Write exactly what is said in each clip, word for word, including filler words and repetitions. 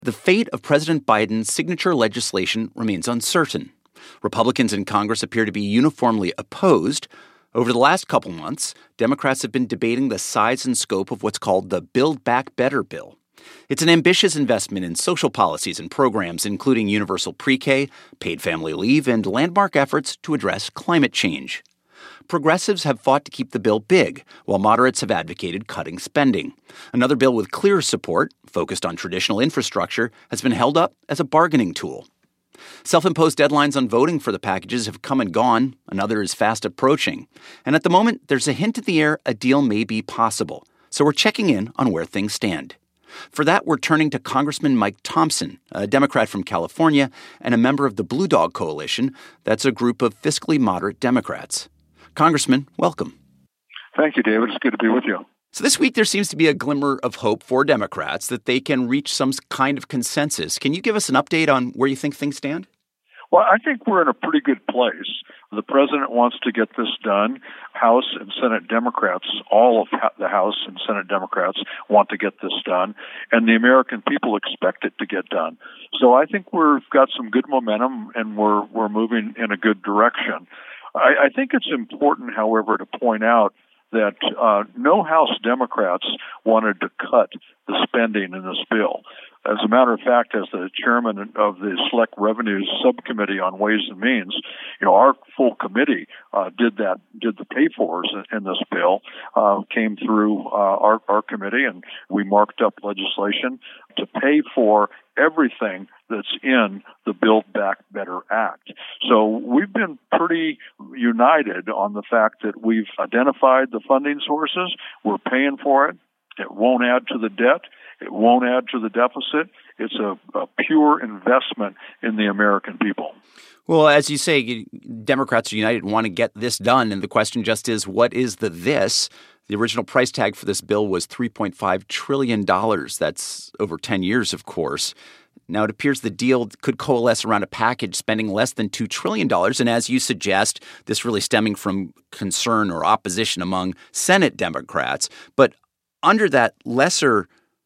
The fate of President Biden's signature legislation remains uncertain. Republicans in Congress appear to be uniformly opposed. Over the last couple months, Democrats have been debating the size and scope of what's called the Build Back Better bill. It's an ambitious investment in social policies and programs, including universal pre-K, paid family leave, and landmark efforts to address climate change. Progressives have fought to keep the bill big, while moderates have advocated cutting spending. Another bill with clear support, focused on traditional infrastructure, has been held up as a bargaining tool. Self-imposed deadlines on voting for the packages have come and gone. Another is fast approaching. And at the moment, there's a hint in the air a deal may be possible. So we're checking in on where things stand. For that, we're turning to Congressman Mike Thompson, a Democrat from California and a member of the Blue Dog Coalition. That's a group of fiscally moderate Democrats. Congressman, welcome. Thank you, David. It's good to be with you. So this week, there seems to be a glimmer of hope for Democrats that they can reach some kind of consensus. Can you give us an update on where you think things stand? Well, I think we're in a pretty good place. The president wants to get this done. House and Senate Democrats, all of the House and Senate Democrats want to get this done, and the American people expect it to get done. So I think we've got some good momentum, and we're we're moving in a good direction. I, I think it's important, however, to point out that uh, no House Democrats wanted to cut the spending in this bill. As a matter of fact, as the chairman of the Select Revenues Subcommittee on Ways and Means, you know, our full committee uh, did that, did the pay-fors in, in this bill, uh, came through uh, our, our committee, and we marked up legislation to pay for everything that's in the Build Back Better Act. So we've been pretty united on the fact that we've identified the funding sources. We're paying for it. It won't add to the debt. It won't add to the deficit. It's a, a pure investment in the American people. Well, as you say, Democrats are united and want to get this done. And the question just is, what is the this? The original price tag for this bill was three point five trillion dollars. That's over ten years, of course. Now, it appears the deal could coalesce around a package spending less than two trillion dollars. And as you suggest, this really stemming from concern or opposition among Senate Democrats. But under that lesser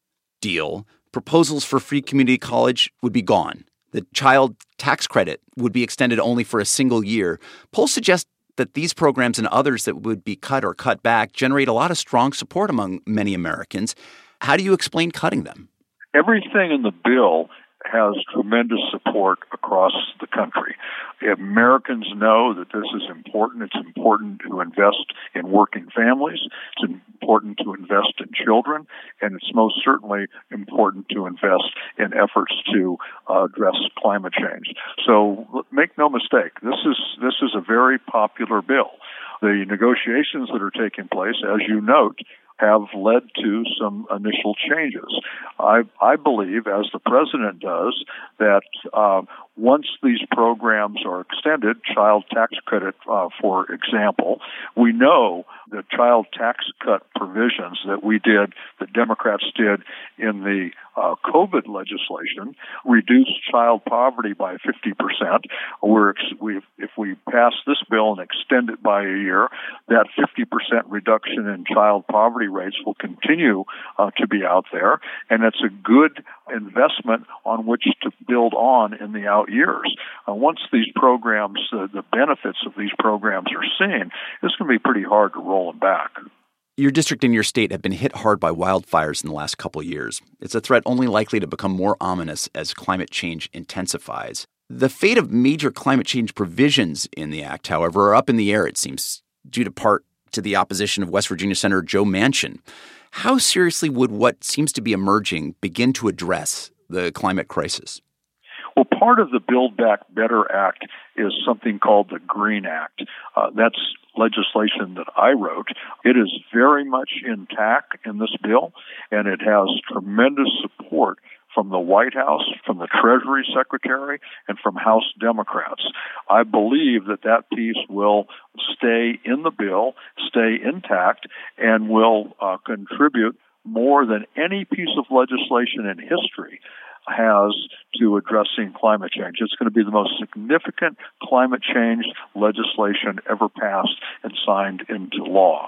deal, proposals for free community college would be gone. The child tax credit would be extended only for a single year. Polls suggest that these programs and others that would be cut or cut back generate a lot of strong support among many Americans. How do you explain cutting them? Everything in the bill has tremendous support across the country. Americans know that this is important. It's important to invest in working families. It's important to invest in children. And it's most certainly important to invest in efforts to uh, address climate change. So make no mistake, this is this is a very popular bill. The negotiations that are taking place, as you note, have led to some initial changes. I, I believe, as the president does, that uh, once these programs are extended, child tax credit, uh, for example, we know the child tax cut provisions that we did, that Democrats did in the uh, COVID legislation, reduced child poverty by fifty percent. We're, we, if we pass this bill and extend it by a year, that fifty percent reduction in child poverty rates will continue uh, to be out there, and it's a good investment on which to build on in the out years. Uh, once these programs, uh, the benefits of these programs are seen, it's going to be pretty hard to roll them back. Your district and your state have been hit hard by wildfires in the last couple of years. It's a threat only likely to become more ominous as climate change intensifies. The fate of major climate change provisions in the act, however, are up in the air, it seems, due to part to the opposition of West Virginia Senator Joe Manchin. How seriously would what seems to be emerging begin to address the climate crisis? Well, part of the Build Back Better Act is something called the Green Act. Uh, that's legislation that I wrote. It is very much intact in this bill, and it has tremendous support from the White House, from the Treasury Secretary, and from House Democrats. I believe that that piece will stay in the bill, stay intact, and will uh, contribute more than any piece of legislation in history has to addressing climate change. It's going to be the most significant climate change legislation ever passed and signed into law.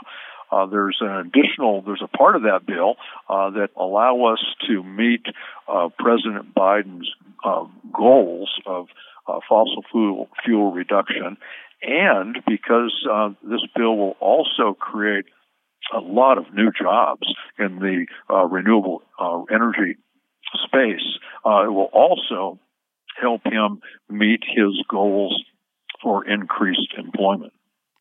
Uh, there's an additional, there's a part of that bill uh, that allow us to meet uh, President Biden's uh, goals of uh, fossil fuel, fuel reduction. And because uh, this bill will also create a lot of new jobs in the uh, renewable uh, energy space, uh, it will also help him meet his goals for increased employment.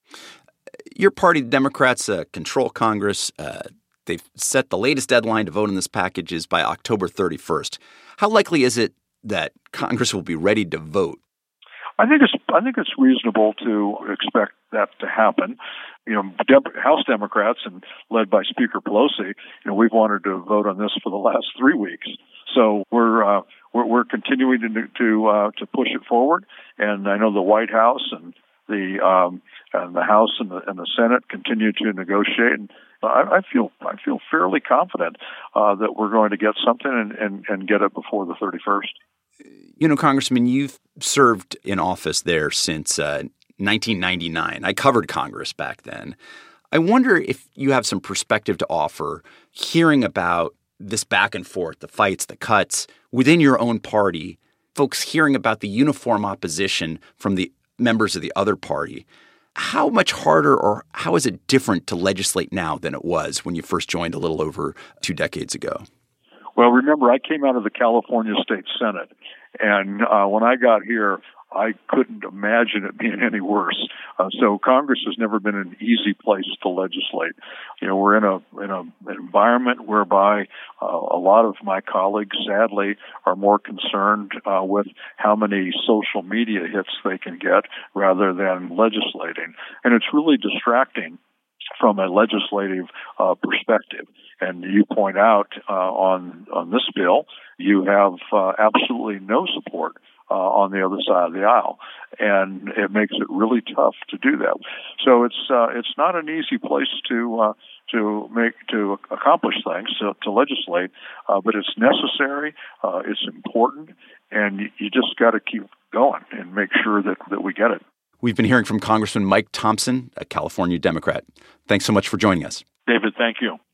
Your party, the Democrats, uh, control Congress. Uh, they've set the latest deadline to vote on this package is by October thirty-first. How likely is it that Congress will be ready to vote? I think it's I think it's reasonable to expect that to happen. You know, De- House Democrats and led by Speaker Pelosi, you know, we've wanted to vote on this for the last three weeks. So we're uh, we're, we're continuing to to uh, to push it forward. And I know the White House and the um, and the House and the, and the Senate continue to negotiate. And I, I feel I feel fairly confident uh, that we're going to get something and, and, and get it before the thirty-first. You know, Congressman, you've served in office there since uh, nineteen ninety-nine. I covered Congress back then. I wonder if you have some perspective to offer, hearing about this back and forth, the fights, the cuts within your own party, folks hearing about the uniform opposition from the members of the other party. How much harder or how is it different to legislate now than it was when you first joined a little over two decades ago? Well, remember, I came out of the California State Senate, and uh, when I got here, I couldn't imagine it being any worse. Uh, so Congress has never been an easy place to legislate. You know, we're in a in a, an environment whereby uh, a lot of my colleagues, sadly, are more concerned uh, with how many social media hits they can get rather than legislating, and it's really distracting from a legislative uh, perspective. And you point out uh, on on this bill, you have uh, absolutely no support uh, on the other side of the aisle, and it makes it really tough to do that. So it's uh, it's not an easy place to uh, to make to accomplish things, to, to legislate, uh, but it's necessary, uh, it's important, and you, you just got to keep going and make sure that, that we get it. We've been hearing from Congressman Mike Thompson, a California Democrat. Thanks so much for joining us. David, thank you.